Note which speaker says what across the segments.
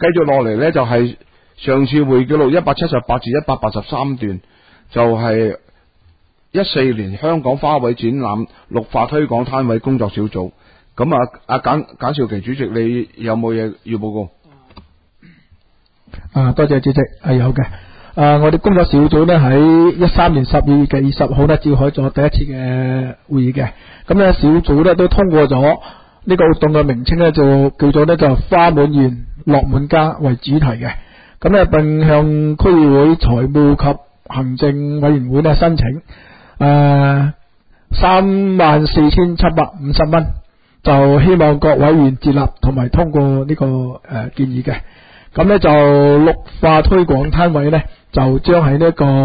Speaker 1: 繼續落嚟呢，就係上次會記錄178至183段，就係14年香港花卉展覽綠化推廣攤位工作小組。咁啊，阿簡少琪主席，你有冇嘢要報告？
Speaker 2: 多謝主席，係有嘅。我哋工作小組呢，喺13年12月嘅20號呢召開咗第一次嘅會議嘅。咁呢小組呢都通過咗呢個活動嘅名稱呢，就叫做呢就花滿園樂滿家為主題嘅。咁呢並向區議會財務及行政委員會呢申請34,750蚊，就希望各委員接納同埋通過呢個建議嘅。咁呢就綠化推廣攤位呢，就將喺呢個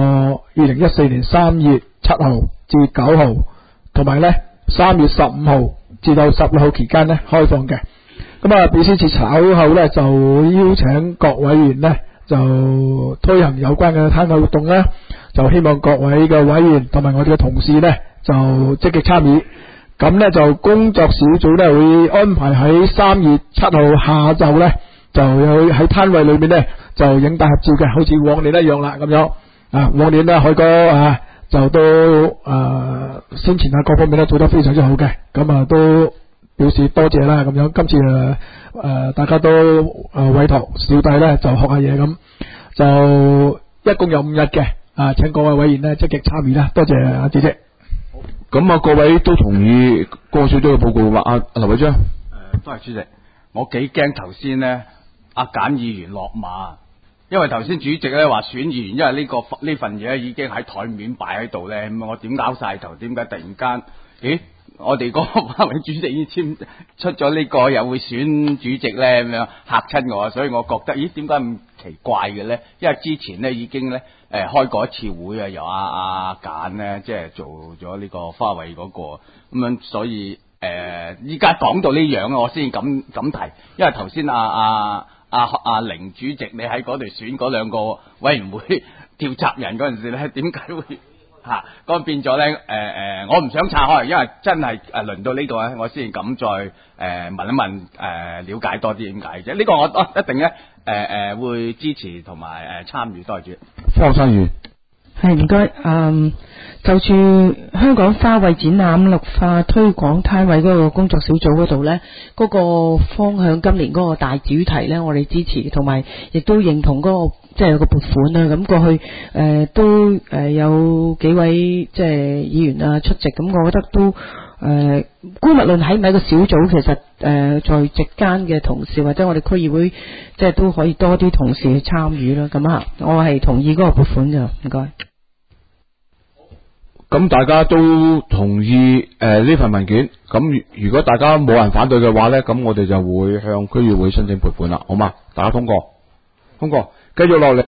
Speaker 2: 2014年3月7號至9號，同埋呢3月15號至到16號期間呢開放嘅。咁啊，表示節稍後呢，就邀請各委員呢，就推行有關嘅攤位活動啦。就希望各位嘅委員同埋我哋嘅同事呢，就積極參與。咁呢就工作小組呢，會安排喺3月7號下晝呢，就有喺攤位裏面呢，就影大合照嘅，好似往年一樣啦咁樣。往年呢，海哥就都宣傳各方面呢做得非常之好嘅，咁啊都表示多謝啦咁樣。今次大家都委託小弟呢，就學下嘢咁，就一共有5日嘅。請各位委員呢積極參與啦，多謝阿主席。
Speaker 1: 咁啊，各位都同意個小組嘅報告嘛？阿劉偉章，
Speaker 3: 多謝主席。我幾驚頭先呢，阿簡議員落馬，因為頭先主席咧話選議員，因為呢份嘢已經喺台面擺喺度咧，咁我點拗晒頭？點解突然間？咦？我哋嗰個花卉主席已經出咗呢個，又會選主席咧，咁樣嚇親我，所以我覺得咦，點解咁奇怪嘅咧？因為之前咧已經咧開過一次會啊，由阿簡咧即係做咗呢個花卉嗰個咁樣，所以依家講到呢樣我先敢提，因為頭先阿凌主席你喺嗰度選嗰2個委員會調查人嗰陣時咧，點解會？咁變咗咧，我唔想拆開，因為真係輪到呢度咧，我先敢再問一問，了解多啲點解啫？呢個我一定咧會支持同埋參與，多謝主席。
Speaker 1: 方生員
Speaker 4: 係唔該，就住香港花卉展覽綠化推廣攤位嗰個工作小組嗰度呢，嗰個方向今年嗰個大主題呢，我哋支持，同埋亦都認同嗰個即係有個撥款啦。咁過去都有幾位即係議員出席，咁我覺得都姑勿論喺唔喺個小組，其實在席間嘅同事或者我哋區議會即係都可以多啲同事去參與啦。咁我係同意嗰個撥款嘅，唔該。
Speaker 1: 咁大家都同意呢份文件，咁如果大家冇人反對嘅話呢，咁我哋就會向區議會申請撥款啦，好嘛？大家通過，繼續落嚟。